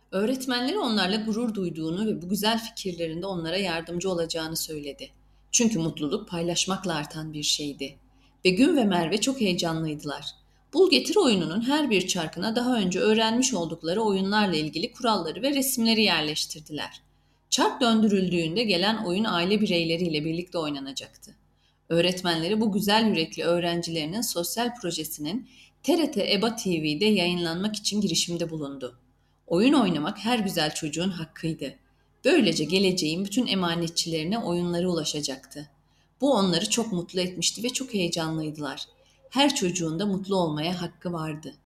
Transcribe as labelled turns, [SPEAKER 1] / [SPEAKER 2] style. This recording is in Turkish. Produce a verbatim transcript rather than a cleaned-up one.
[SPEAKER 1] Öğretmenleri onlarla gurur duyduğunu ve bu güzel fikirlerinde onlara yardımcı olacağını söyledi. Çünkü mutluluk paylaşmakla artan bir şeydi. Begüm ve Merve çok heyecanlıydılar. Bul Getir oyununun her bir çarkına daha önce öğrenmiş oldukları oyunlarla ilgili kuralları ve resimleri yerleştirdiler. Çark döndürüldüğünde gelen oyun aile bireyleriyle birlikte oynanacaktı. Öğretmenleri bu güzel yürekli öğrencilerinin sosyal projesinin T R T EBA T V'de yayınlanmak için girişimde bulundu. Oyun oynamak her güzel çocuğun hakkıydı. Böylece geleceğin bütün emanetçilerine oyunları ulaşacaktı. Bu onları çok mutlu etmişti ve çok heyecanlıydılar. Her çocuğun da mutlu olmaya hakkı vardı.